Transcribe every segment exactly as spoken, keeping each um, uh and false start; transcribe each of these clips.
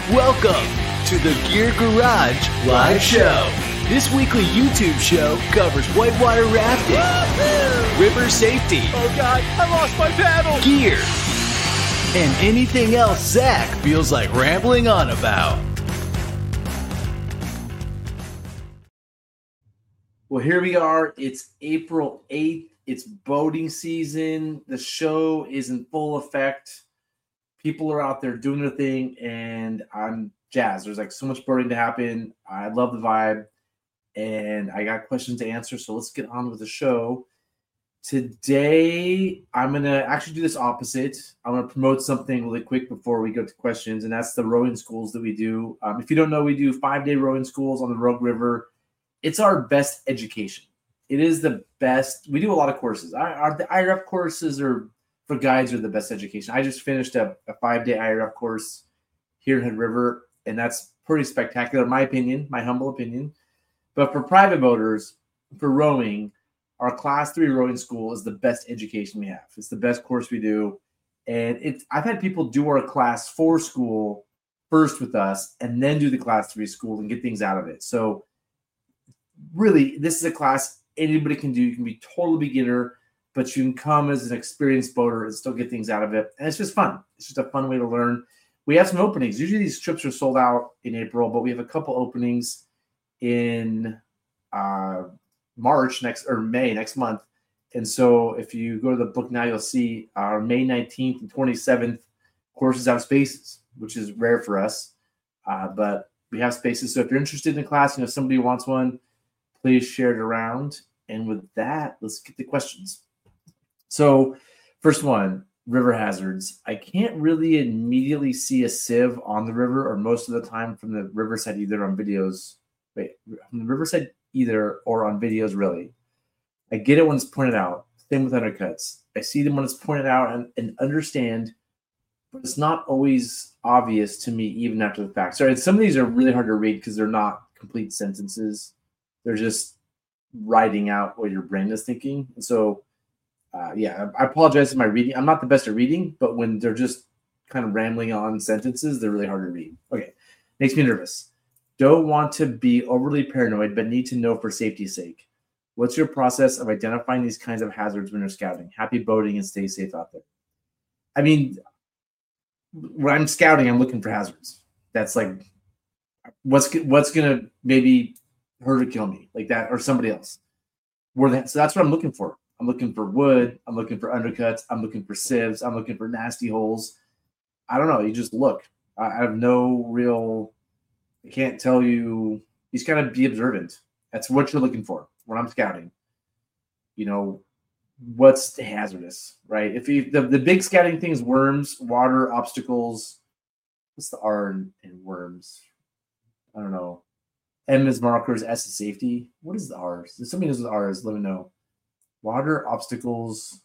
Welcome to the Gear Garage Live Show. This weekly YouTube show covers whitewater rafting, Woo-hoo! river safety, oh god, I lost my paddle, gear, and anything else Zach feels like rambling on about. Well, here we are. It's April eighth. It's boating season. The show is in full effect. People are out there doing their thing, and I'm jazzed. There's like so much boating to happen. I love the vibe, and I got questions to answer, so let's get on with the show. Today, I'm going to actually do this opposite. I'm going to promote something really quick before we go to questions, and that's the rowing schools that we do. Um, if you don't know, we do five-day rowing schools on the Rogue River. It's our best education. It is the best. We do a lot of courses. Our, our, the I R F courses are for guides are the best education. I just finished a, a five-day I R F course here in Hood River, and that's pretty spectacular, in my opinion, my humble opinion. But for private boaters, for rowing, our class three rowing school is the best education we have. It's the best course we do. And it's, I've had people do our class four school first with us and then do the class three school and get things out of it. So really, this is a class anybody can do. You can be total beginner, but you can come as an experienced boater and still get things out of it. And it's just fun. It's just a fun way to learn. We have some openings. Usually these trips are sold out in April, but we have a couple openings in uh, March next or May next month. And so if you go to the book now, you'll see our May nineteenth and twenty-seventh courses have spaces, which is rare for us. Uh, but we have spaces. So if you're interested in the class, you know, somebody wants one, please share it around. And with that, let's get the questions. So first one, river hazards. I can't really immediately see a sieve on the river, or most of the time from the riverside, either on videos. Wait, from the riverside either or on videos, really. I get it when it's pointed out. Same with undercuts. I see them when it's pointed out and, and understand, but it's not always obvious to me even after the fact. Sorry, some of these are really hard to read because they're not complete sentences. They're just writing out what your brain is thinking. And so, uh, yeah, I apologize for my reading. I'm not the best at reading, but when they're just kind of rambling on sentences, they're really hard to read. Okay, makes me nervous. Don't want to be overly paranoid, but need to know for safety's sake. What's your process of identifying these kinds of hazards when you're scouting? Happy boating and stay safe out there. I mean, when I'm scouting, I'm looking for hazards. That's like, what's what's gonna maybe hurt or kill me, like that, or somebody else. Where that, so that's what I'm looking for. I'm looking for wood. I'm looking for undercuts. I'm looking for sieves. I'm looking for nasty holes. I don't know. You just look. I, I have no real. I can't tell you. You just gotta be observant. That's what you're looking for when I'm scouting. You know, what's hazardous, right? If you the, the big scouting things, worms, water, obstacles. What's the R in, in worms? I don't know. M is markers, S is safety. What is the R? If somebody knows what R is, let me know. Water, obstacles.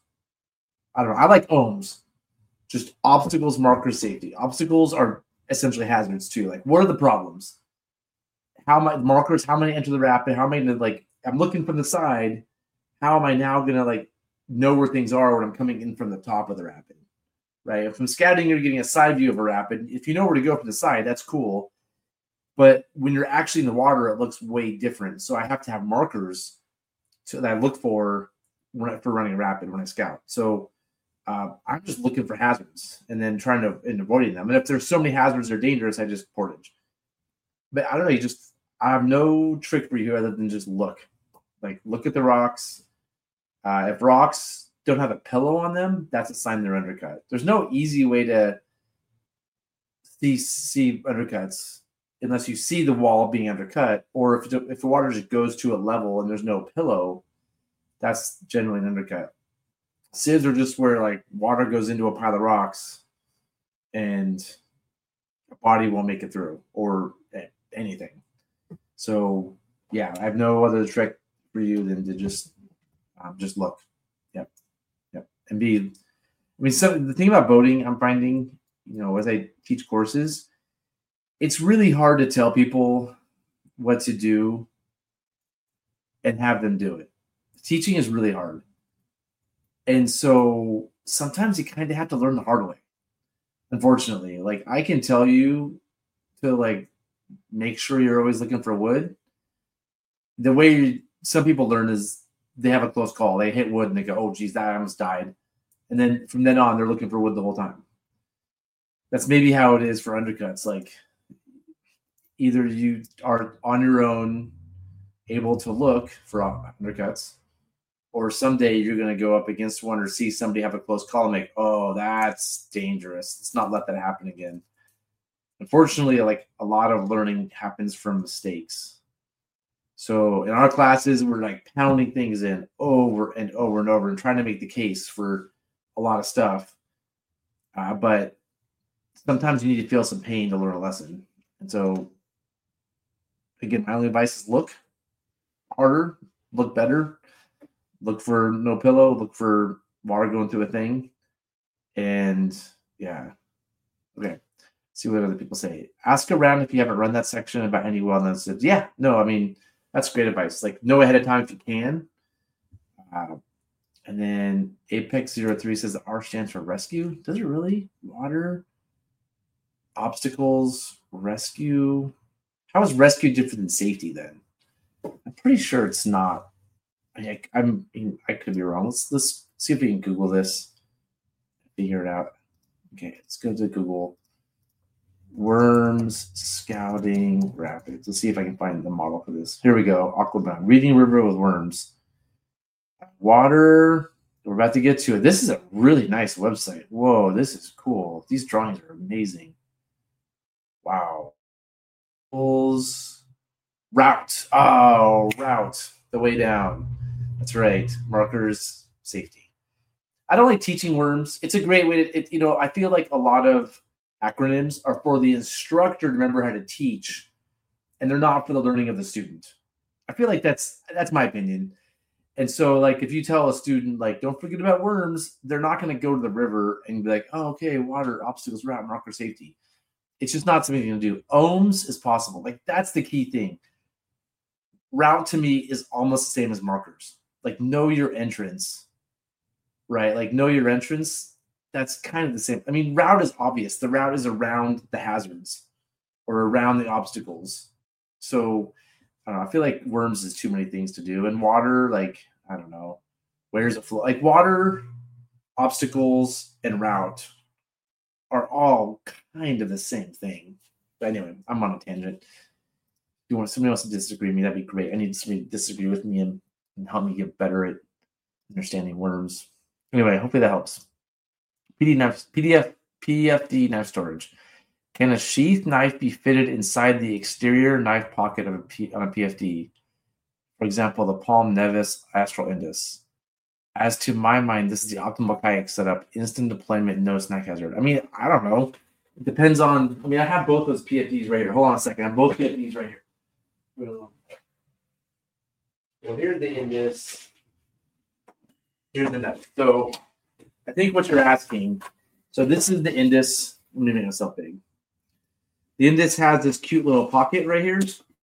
I don't know. I like ohms. Just obstacles, markers, safety. Obstacles are essentially hazards too. Like, what are the problems? How am I markers? How many enter the rapid? How many like I'm looking from the side? How am I now gonna like know where things are when I'm coming in from the top of the rapid? Right? If I'm scouting, you're getting a side view of a rapid. If you know where to go from the side, that's cool. But when you're actually in the water, it looks way different. So I have to have markers so that I look for when I, for running a rapid when I scout. So uh, I'm just looking for hazards and then trying to and avoiding them. And if there's so many hazards that are dangerous, I just portage. But I don't know. You just I have no trick for you other than just look. Like look at the rocks. Uh, if rocks don't have a pillow on them, that's a sign they're undercut. There's no easy way to see see undercuts unless you see the wall being undercut, or if if the water just goes to a level and there's no pillow, that's generally an undercut. Sieves are just where like water goes into a pile of rocks and a body won't make it through or anything. So yeah, I have no other trick for you than to just um, just look. Yep, yep, and be. I mean, so the thing about boating, I'm finding, you know, as I teach courses, it's really hard to tell people what to do and have them do it. Teaching is really hard. And so sometimes you kind of have to learn the hard way. Unfortunately, like I can tell you to like make sure you're always looking for wood. The way you, some people learn is they have a close call. They hit wood and they go, oh, geez, that almost died. And then from then on, they're looking for wood the whole time. That's maybe how it is for undercuts. Like either you are on your own able to look for undercuts, or someday you're going to go up against one or see somebody have a close call and make, oh, that's dangerous. Let's not let that happen again. Unfortunately, like a lot of learning happens from mistakes. So in our classes, we're like pounding things in over and over and over and trying to make the case for a lot of stuff. Uh, but sometimes you need to feel some pain to learn a lesson. And so, again, my only advice is look harder, look better, look for no pillow, look for water going through a thing. And yeah, okay. See what other people say. Ask around if you haven't run that section about any wellness. Yeah, no, I mean, that's great advice. Like, know ahead of time if you can. Uh, and then Apex zero three says the R stands for rescue. Does it really? Water, obstacles, rescue. How is rescue different than safety then? I'm pretty sure it's not. I, I'm. I could be wrong. Let's let's see if we can Google this. Figure it out. Okay, let's go to Google. Worms Scouting Rapids. Let's see if I can find the model for this. Here we go. Aquabound. Reading River with worms. Water. We're about to get to it. This is a really nice website. Whoa, this is cool. These drawings are amazing. Wow. Bulls. Route. Oh, route. The way down. That's right. Markers. Safety. I don't like teaching worms. It's a great way to, it, you know, I feel like a lot of acronyms are for the instructor to remember how to teach, and they're not for the learning of the student. I feel like that's that's my opinion. And so, like, if you tell a student, like, don't forget about worms, they're not going to go to the river and be like, oh, okay, water, obstacles, route, marker, safety. It's just not something you're going to do. Ohms is possible. Like, that's the key thing. Route to me is almost the same as markers. Like, know your entrance, right? Like, know your entrance. That's kind of the same. I mean, route is obvious. The route is around the hazards or around the obstacles. So, I don't know. I feel like worms is too many things to do. And water, like, I don't know. Where's it flow? Like, water, obstacles, and route are all kind of the same thing. But anyway, I'm on a tangent. If you want somebody else to disagree with me, that'd be great. I need somebody to disagree with me and, and help me get better at understanding worms. Anyway, hopefully that helps. P D F, P D F, P F D knife storage. Can a sheath knife be fitted inside the exterior knife pocket of a P, on a P F D? For example, the Palm Nevis Astral Indus. As to my mind, this is the optimal kayak setup. Instant deployment, no snack hazard. I mean, I don't know. It depends on. I mean, I have both those P F Ds right here. Hold on a second. I have both P F Ds right here. Well, here's the Indus. Here's the knife. So, I think what you're asking, so this is the Indus. Let me make myself big. The Indus has this cute little pocket right here.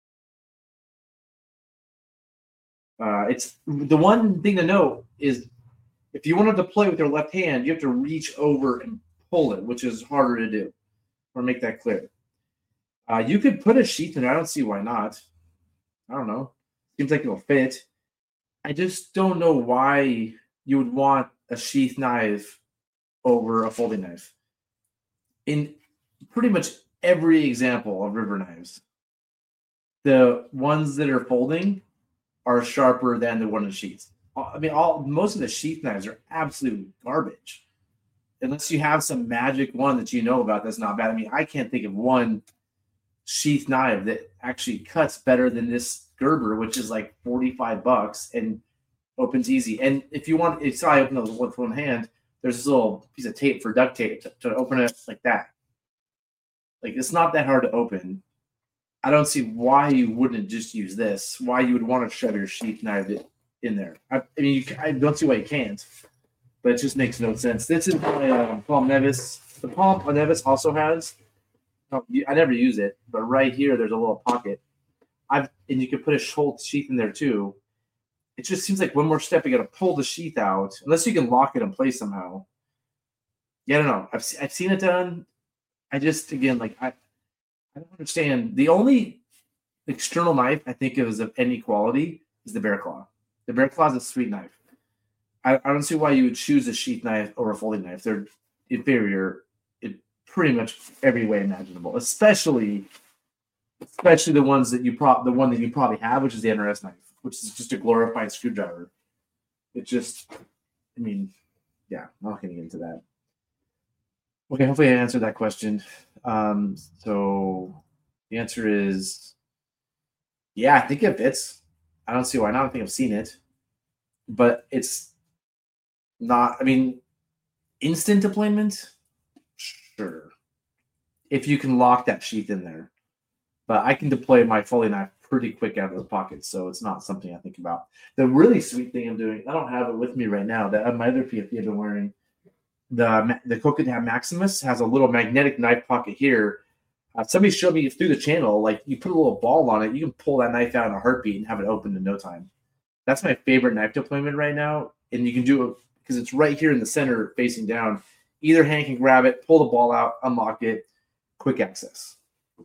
Uh, it's the one thing to note is if you want to deploy with your left hand, you have to reach over and pull it, which is harder to do. Or make that clear. Uh, you could put a sheath in there. I don't see why not. I don't know. Seems like it'll fit. I just don't know why you would want a sheath knife over a folding knife. In pretty much every example of river knives, the ones that are folding are sharper than the one in sheaths. I mean, all most of the sheath knives are absolute garbage. Unless you have some magic one that you know about that's not bad. I mean, I can't think of one sheath knife that actually cuts better than this Gerber, which is like forty-five bucks and opens easy. And if you want, it's I open it with one hand, there's this little piece of tape for duct tape to, to open it like that. Like, it's not that hard to open. I don't see why you wouldn't just use this, why you would want to shove your sheath knife in there. I, I mean, you, I don't see why you can't, but it just makes no sense. This is my uh, Palm Nevis. The Palm Nevis also has, oh, I never use it, but right here there's a little pocket. I've and you can put a Schultz sheath in there too. It just seems like one more step. You got to pull the sheath out, unless you can lock it in place somehow. Yeah, I don't know. I've I've seen it done. I just again like I I don't understand. The only external knife I think is of any quality is the Bear Claw. The Bear Claw is a sweet knife. I, I don't see why you would choose a sheath knife over a folding knife. They're inferior in pretty much every way imaginable, especially especially the ones that you pro the one that you probably have, which is the N R S knife, which is just a glorified screwdriver. It just, I mean, yeah, I'm not going to get into that. Okay, hopefully I answered that question. Um, so the answer is, yeah, I think it fits. I don't see why not. I don't think I've seen it, but it's not, I mean, instant deployment, sure, if you can lock that sheath in there. But I can deploy my Foley knife pretty quick out of the pocket, so it's not something I think about. The really sweet thing I'm doing, I don't have it with me right now, that my other P F D I've been wearing, the the Koketab Maximus has a little magnetic knife pocket here. Uh, somebody showed me through the channel, like you put a little ball on it, you can pull that knife out in a heartbeat and have it open in no time. That's my favorite knife deployment right now, and you can do it because it's right here in the center facing down. Either hand can grab it, pull the ball out, unlock it, quick access.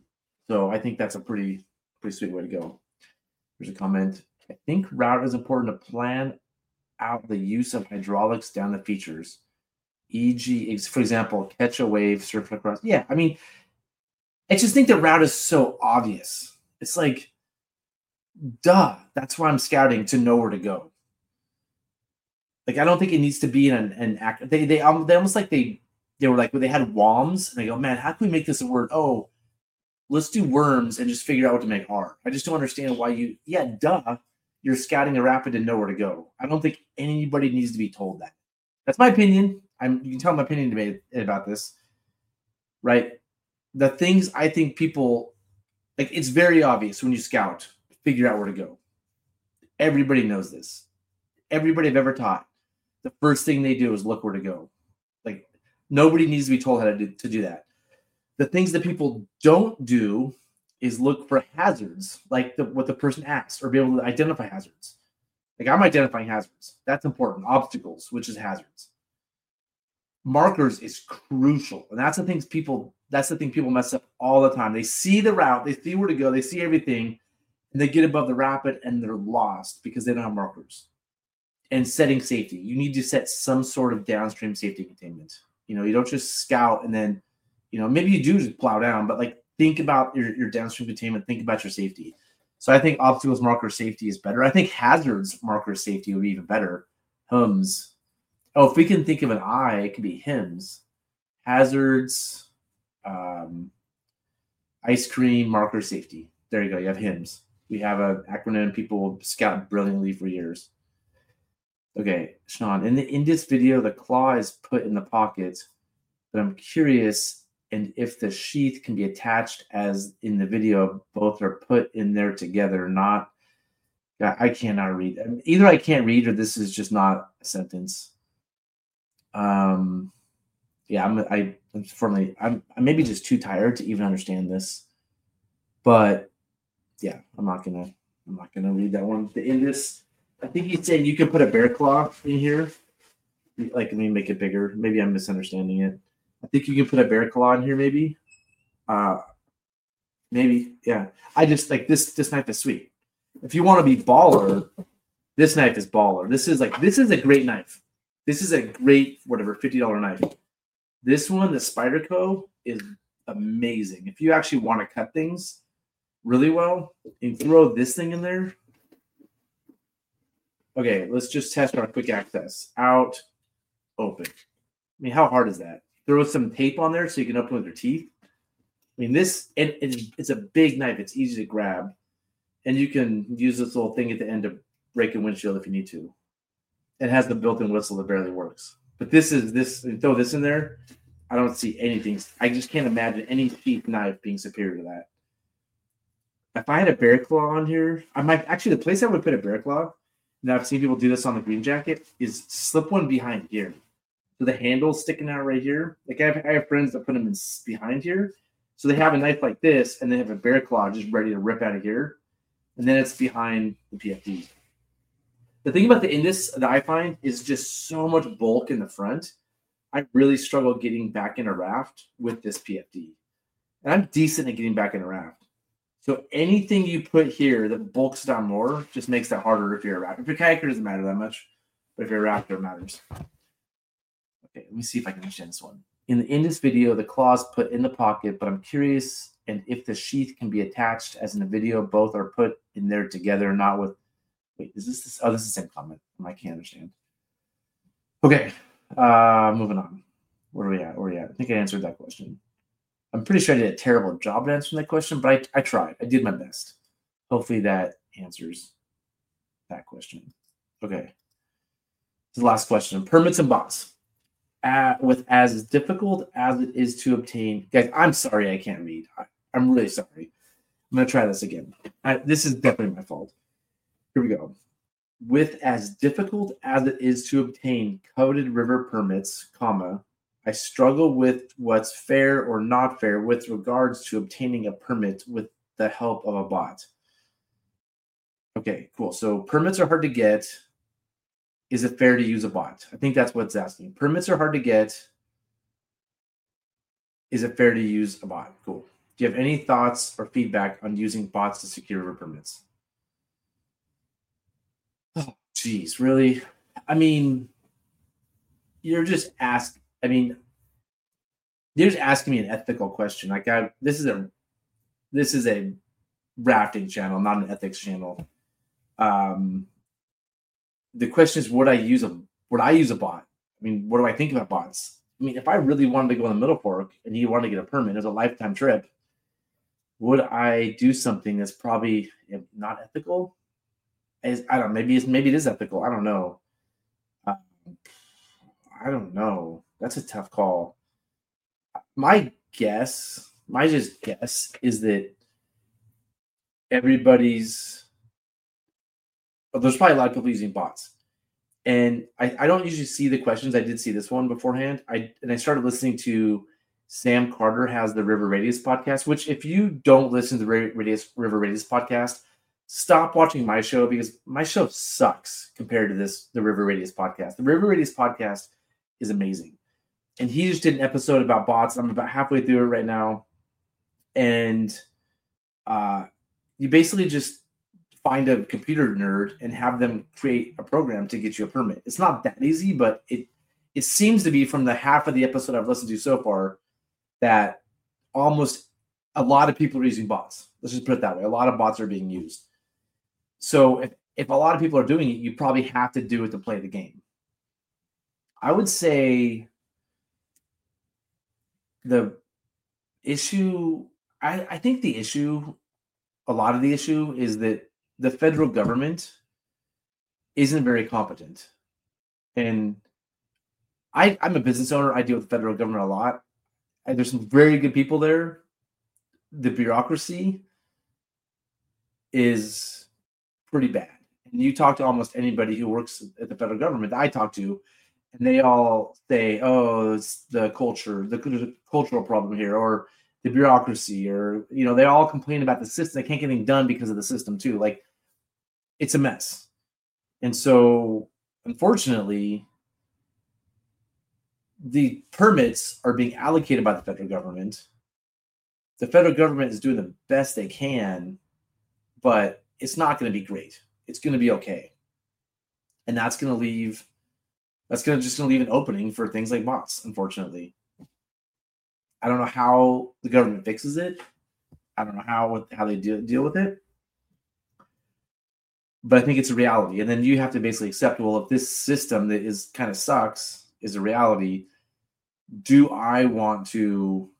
So I think that's a pretty pretty sweet way to go. There's a comment. I think route is important to plan out the use of hydraulics down the features. for example, for example, catch a wave, surf across. Yeah, I mean, I just think the route is so obvious. It's like, duh, that's why I'm scouting, to know where to go. Like, I don't think it needs to be in an, an act. They they um they almost like they they were like, they had worms, and they go, man, how can we make this a word? Oh, let's do worms and just figure out what to make R. I just don't understand why you, yeah, duh, you're scouting a rapid and know where to go. I don't think anybody needs to be told that. That's my opinion. I'm, you can tell my opinion debate about this, right? The things I think people, like, it's very obvious when you scout, figure out where to go. Everybody knows this. Everybody I've ever taught, the first thing they do is look where to go. Like, nobody needs to be told how to do, to do that. The things that people don't do is look for hazards, like the, what the person asked, or be able to identify hazards. Like, I'm identifying hazards. That's important. Obstacles, which is hazards. Markers is crucial. And that's the things people, that's the thing people mess up all the time. They see the route, they see where to go, they see everything, and they get above the rapid and they're lost because they don't have markers. And setting safety. You need to set some sort of downstream safety containment. You know, you don't just scout and then, you know, maybe you do just plow down, but like, think about your, your downstream containment, think about your safety. So I think obstacles marker safety is better. I think hazards marker safety would be even better. H U M S. Oh, if we can think of an I, it could be H I M S. Hazards, um, ice cream marker safety. There you go. You have H I M S. We have an acronym people scout brilliantly for years. Okay, Sean, in, the, in this video, the claw is put in the pocket, but I'm curious, and if the sheath can be attached as in the video, both are put in there together, not, I cannot read. Either I can't read or this is just not a sentence. Um, yeah, I'm, I, I'm firmly, I'm, I'm maybe just too tired to even understand this, but yeah, I'm not gonna, I'm not gonna read that one. In this, I think he's saying you can put a bear claw in here. Like, let me make it bigger. Maybe I'm misunderstanding it. I think you can put a bear claw in here, maybe. Uh, maybe, yeah. I just like this. This knife is sweet. If you want to be baller, this knife is baller. This is like this is a great knife. This is a great whatever fifty dollar knife. This one, the Spyderco, is amazing. If you actually want to cut things really well and throw this thing in there. Okay, let's just test our quick access. Out, open. I mean, how hard is that? Throw some tape on there so you can open with your teeth. I mean, this, it, it, it's a big knife. It's easy to grab. And you can use this little thing at the end to break a windshield if you need to. It has the built-in whistle that barely works. But this is, this, throw this in there, I don't see anything. I just can't imagine any sheath knife being superior to that. If I had a bear claw on here, I might, actually the place I would put a bear claw, and I've seen people do this on the green jacket, is slip one behind here. So the handle's sticking out right here. Like I have, I have friends that put them in behind here. So they have a knife like this, and they have a bear claw just ready to rip out of here. And then it's behind the P F D. The thing about the Indus that I find is just so much bulk in the front. I really struggle getting back in a raft with this P F D. And I'm decent at getting back in a raft. So anything you put here that bulks down more just makes that harder if you're a raft. If you're a kayaker, it doesn't matter that much. But if you're a rafter, it matters. Okay, let me see if I can understand this one. In, in this video, the claws put in the pocket, but I'm curious and if the sheath can be attached, as in the video, both are put in there together, not with. Wait, is this this? Oh, this is the same comment. I can't understand. Okay, uh, moving on. Where are we at? Where are we at? I think I answered that question. I'm pretty sure I did a terrible job at answering that question, but I, I tried. I did my best. Hopefully that answers that question. Okay. This is the last question. Permits and bots. Uh, with as difficult as it is to obtain. Guys, I'm sorry I can't read. I, I'm really sorry. I'm going to try this again. I, this is definitely my fault. Here we go. With as difficult as it is to obtain coveted river permits, comma, I struggle with what's fair or not fair with regards to obtaining a permit with the help of a bot. Okay, cool. So permits are hard to get. Is it fair to use a bot? I think that's what it's asking. Permits are hard to get. Is it fair to use a bot? Cool. Do you have any thoughts or feedback on using bots to secure river permits? Oh, geez, really? I mean, you're just asking. I mean, you're just asking me an ethical question. Like, I, this is a, this is a rafting channel, not an ethics channel. Um, the question is, would I use a, would I use a bot? I mean, what do I think about bots? I mean, if I really wanted to go on the Middle Fork and you wanted to get a permit, it was a lifetime trip. Would I do something that's probably not ethical? Is, I don't know. Maybe it's, maybe it is ethical. I don't know. Uh, I don't know. That's a tough call. My guess, my just guess, is that everybody's. Well, there's probably a lot of people using bots, and I, I don't usually see the questions. I did see this one beforehand. I and I started listening to Sam Carter has the River Radius podcast. Which, if you don't listen to the Radius, River Radius podcast, stop watching my show because my show sucks compared to this the River Radius podcast. The River Radius podcast is amazing. And he just did an episode about bots. I'm about halfway through it right now. And uh, you basically just find a computer nerd and have them create a program to get you a permit. It's not that easy, but it it seems to be, from the half of the episode I've listened to so far, that almost a lot of people are using bots. Let's just put it that way. A lot of bots are being used. So if, if a lot of people are doing it, you probably have to do it to play the game. I would say the issue, I, I think the issue, a lot of the issue is that the federal government isn't very competent. And I, I'm a business owner. I deal with the federal government a lot. And there's some very good people there. The bureaucracy is pretty bad. And you talk to almost anybody who works at the federal government that I talk to, and they all say, oh, it's the culture, the cultural problem here, or the bureaucracy, or, you know, they all complain about the system. They can't get anything done because of the system too. Like, it's a mess. And so, unfortunately, the permits are being allocated by the federal government. The federal government is doing the best they can, but it's not going to be great. It's going to be okay. And that's going to leave That's going to just going to leave an opening for things like bots, unfortunately. I don't know how the government fixes it. I don't know how how they deal, deal with it. But I think it's a reality. And then you have to basically accept, well, if this system that is kind of sucks is a reality, do I want to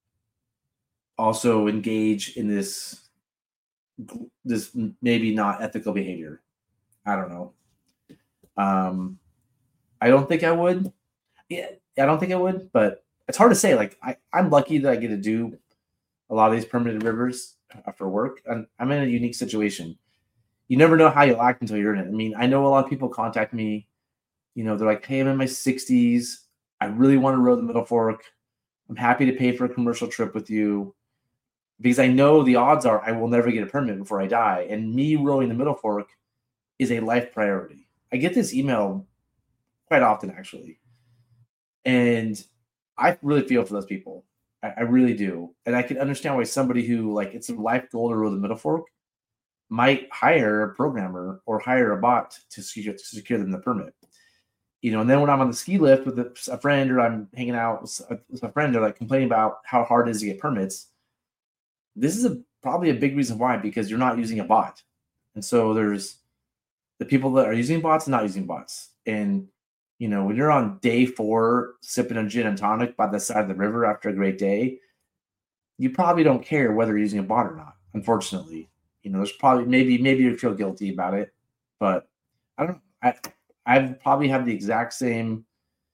also engage in this, this maybe not ethical behavior? I don't know. Um, I don't think I would. Yeah, I don't think I would, but it's hard to say. Like, I, I'm lucky that I get to do a lot of these permitted rivers after work. I'm, I'm in a unique situation. You never know how you'll act until you're in it. I mean, I know a lot of people contact me. You know, they're like, hey, I'm in my sixties. I really want to row the Middle Fork. I'm happy to pay for a commercial trip with you, because I know the odds are I will never get a permit before I die. And me rowing the Middle Fork is a life priority. I get this email quite often, actually. And I really feel for those people. I, I really do. And I can understand why somebody who, like, it's a life goal to row the Middle Fork might hire a programmer or hire a bot to secure, to secure them the permit. You know, and then when I'm on the ski lift with a, a friend, or I'm hanging out with a, with a friend, they're like complaining about how hard it is to get permits. This is a, probably a big reason why, because you're not using a bot. And so there's the people that are using bots and not using bots. And, you know, when you're on day four sipping a gin and tonic by the side of the river after a great day, you probably don't care whether you're using a bot or not, unfortunately. You know, there's probably, maybe, maybe you feel guilty about it, but I don't know. I, I've probably had the exact same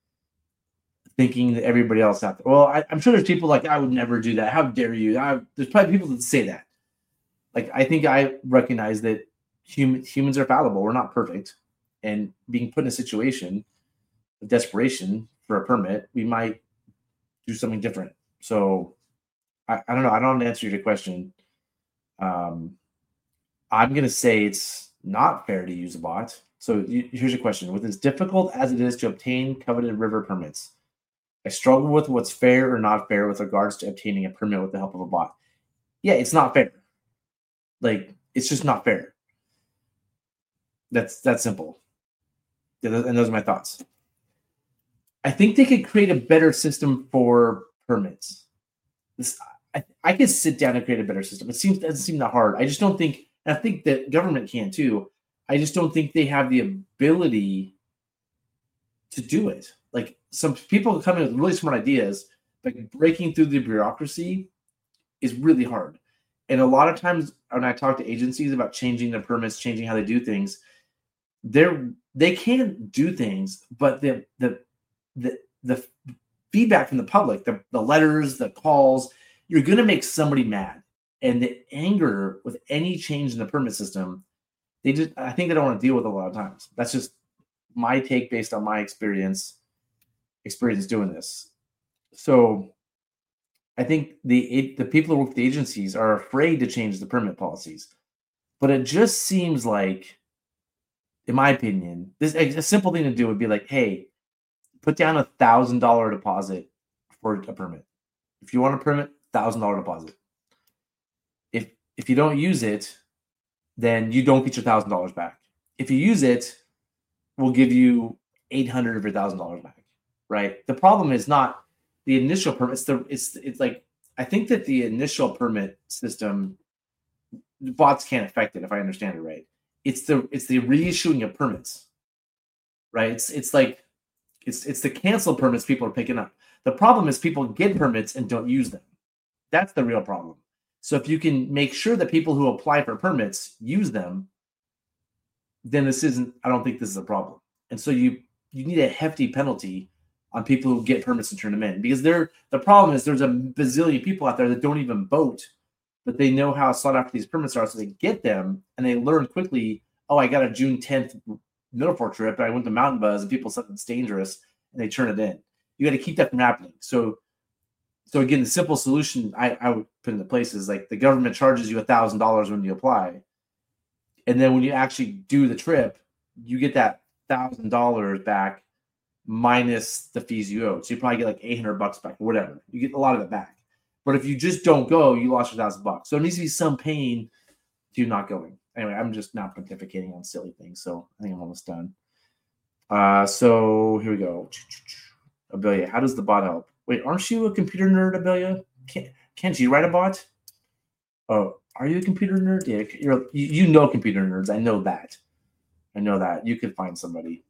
thinking that everybody else out there. Well, I, I'm sure there's people like, I would never do that. How dare you? I, there's probably people that say that. Like, I think I recognize that human, humans are fallible. We're not perfect. And being put in a situation of desperation for a permit, we might do something different. So I, I don't know. I don't answer your question. Um, I'm going to say it's not fair to use a bot. So you, here's your question. With as difficult as it is to obtain coveted river permits, I struggle with what's fair or not fair with regards to obtaining a permit with the help of a bot. Yeah, it's not fair. Like, it's just not fair. That's that's simple. And those are my thoughts. I think they could create a better system for permits. This, I, I could sit down and create a better system. It seems it doesn't seem that hard. I just don't think, and I think that government can too. I just don't think they have the ability to do it. Like, some people come in with really smart ideas, but breaking through the bureaucracy is really hard. And a lot of times when I talk to agencies about changing their permits, changing how they do things, they're they can do things, but the the the the feedback from the public, the, the letters, the calls, you're gonna make somebody mad. And the anger with any change in the permit system, they just I think they don't want to deal with it a lot of times. That's just my take based on my experience experience doing this. So I think the the people who work with the agencies are afraid to change the permit policies. But it just seems like, in my opinion, this a simple thing to do would be like, hey, put down a thousand dollar deposit for a permit. If you want a permit, thousand dollar deposit. If if you don't use it, then you don't get your thousand dollars back. If you use it, we'll give you eight hundred of your thousand dollars back. Right? The problem is not the initial permit. It's the it's it's like I think that the initial permit system, bots can't affect it if I understand it right. It's the it's the reissuing of permits, right? It's it's like it's it's the canceled permits people are picking up. The problem is people get permits and don't use them. That's the real problem. So if you can make sure that people who apply for permits use them, then this isn't. I don't think this is a problem. And so you you need a hefty penalty on people who get permits and turn them in, because they're the problem is there's a bazillion people out there that don't even vote, but they know how sought after these permits are, so they get them and they learn quickly. Oh, I got a June tenth Middle Fork trip, and I went to Mountain Buzz, and people said it's dangerous, and they turn it in. You got to keep that from happening. So, so again, the simple solution I, I would put into place is like the government charges you a thousand dollars when you apply, and then when you actually do the trip, you get that thousand dollars back minus the fees you owe. So you probably get like eight hundred bucks back or whatever. You get a lot of it back. But if you just don't go, you lost your thousand bucks. So it needs to be some pain to you not going. Anyway, I'm just not pontificating on silly things. So I think I'm almost done. Uh, so here we go. Abelia, how does the bot help? Wait, aren't you a computer nerd, Abelia? Can't, can't you write a bot? Oh, are you a computer nerd? Yeah, you're, you, you know computer nerds. I know that. I know that. You could find somebody.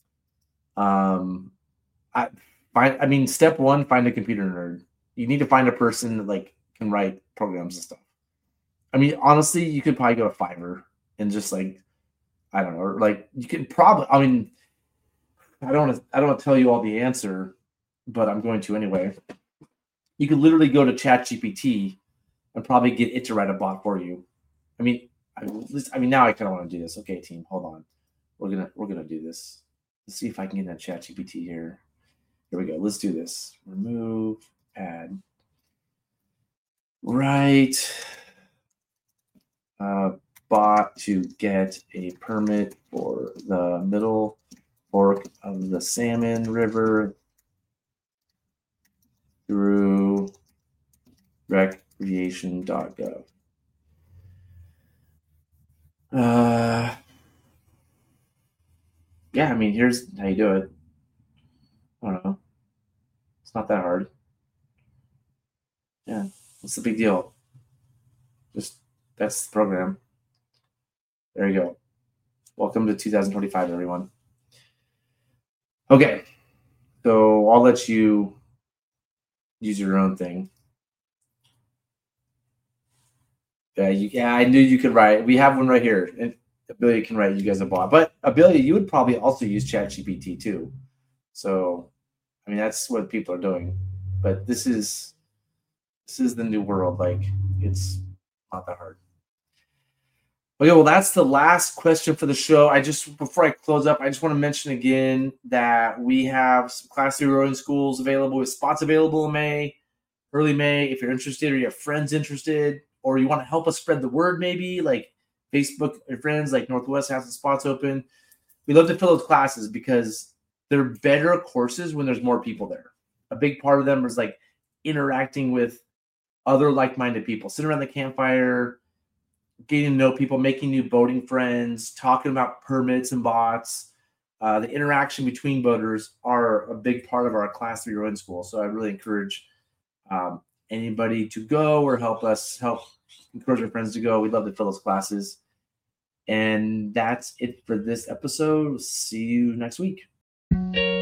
Um, I find. I mean, step one: find a computer nerd. You need to find a person that like can write programs and stuff. I mean, honestly, you could probably go to Fiverr and just like, I don't know, or like you could probably. I mean, I don't. Wanna, I don't want to tell you all the answer, but I'm going to anyway. You could literally go to ChatGPT and probably get it to write a bot for you. I mean, I, I mean, now I kind of want to do this. Okay, team, hold on. We're gonna we're gonna do this. Let's see if I can get that ChatGPT here. Here we go. Let's do this. Remove, add. Right. Uh, bot to get a permit for the Middle Fork of the Salmon River through recreation dot gov. Uh, yeah, I mean, here's how you do it. I don't know. It's not that hard. Yeah, what's the big deal? Just that's the program. There you go. Welcome to two thousand twenty-five, everyone. Okay, so I'll let you use your own thing. Yeah, you, yeah, I knew you could write. We have one right here. And Abelia can write you guys a bot. But Abelia, you would probably also use ChatGPT too. So, I mean, that's what people are doing. But this is this is the new world. Like, it's not that hard. Okay, well, that's the last question for the show. I just, before I close up, I just want to mention again that we have some Class three rowing schools available with spots available in May, early May. If you're interested or you have friends interested, or you want to help us spread the word, maybe like Facebook or friends, like Northwest has some spots open. We love to fill those classes because they're better courses when there's more people there. A big part of them is like interacting with other like-minded people, sitting around the campfire, getting to know people, making new boating friends, talking about permits and bots. Uh, the interaction between boaters are a big part of our Class three rowing school. So I really encourage um, anybody to go or help us help encourage our friends to go. We'd love to fill those classes. And that's it for this episode. See you next week.